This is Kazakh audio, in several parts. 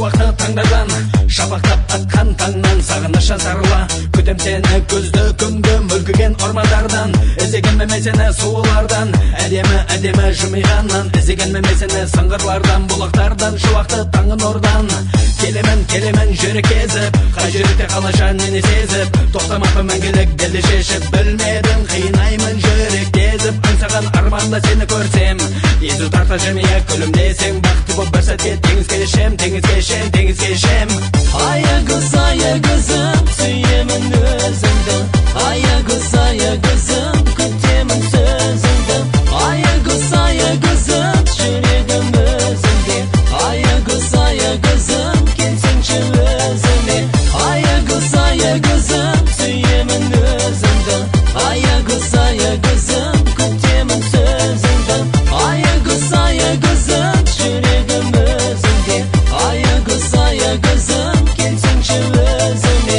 шуақты таңдардан, шапақтап атқан таңнан сағыныша сарыла. Күтем сені күзді күнгі мүлгіген ормандардан, іздеген мемесені суылардан, әдемі жымиғаннан, іздеген мемесені сыңғырлардан, бұлақтардан, шуақты таңын ордан. Келемен жүрек кезіп, қай жүректе қалаша нені сезіп, тоқтамапы мәңгілік белді шешіп, білмедім қиынаймын жүрек кезіп, аңсаған арманда сені көрсем, езу тарта жымия күлімдесең, бақытты боп бір сәтке теңіз кешем. Аягөзім, сүйемін өзіңді, аягөзім, күтемін сөзіңді, аягөзім, жүрегім өзіңде, аягөзім, келсеңші өзіме, аягөзім, сүйемін өзіңді, аягөзім, күтемін сөзіңді, аягөзім, жүрегім өзіңде, аягөзім, келсеңші өзіме.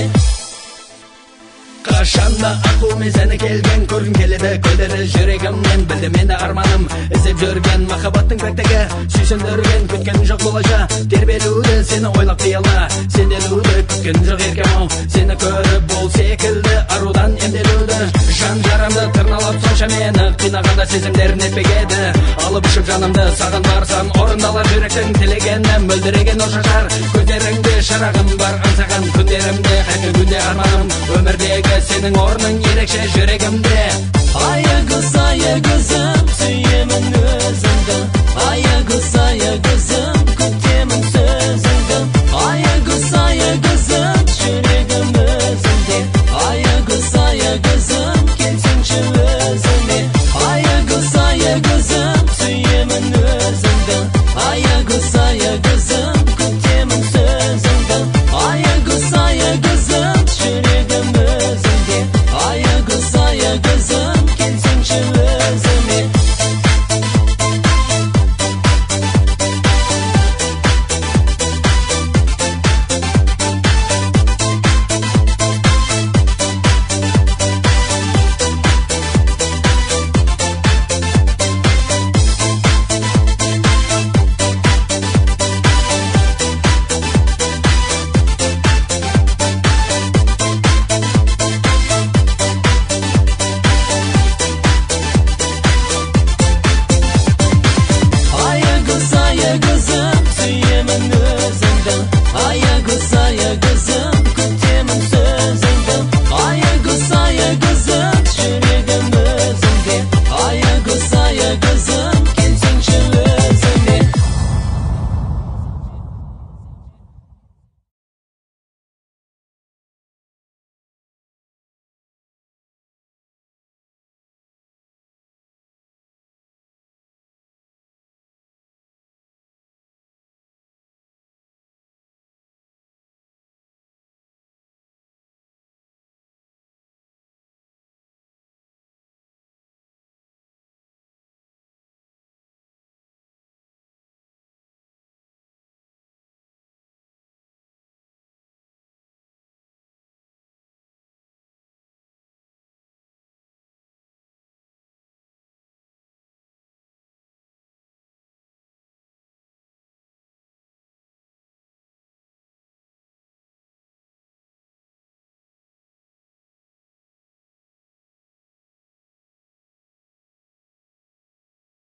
Қашанда ақылмен сені келген көргім келеді, көлдері жүрегімнен, білді мені арманым, іздеп жүрген махаббаттың пәктігі, сүйсіндірген күткен жоқ болажа, тербелуді сені ойлап қияла, сенделуді күткен жоқ еркем-ау, сені көріп бол секілді арудан емделуді, жан жарамды тырналап сонша мені қинағанда сезімдерін етпегеді, алып ұшып жанымды саған барсам, орындалар жүректің тілегені, мөлдіреген ошашар көздеріңде шырағым бар, аңсаған күндерімде, қайты күнде арманым, өмірдегі сенің орның ерекше жүрегімде. Аягөзім, сүйемін өзіңді,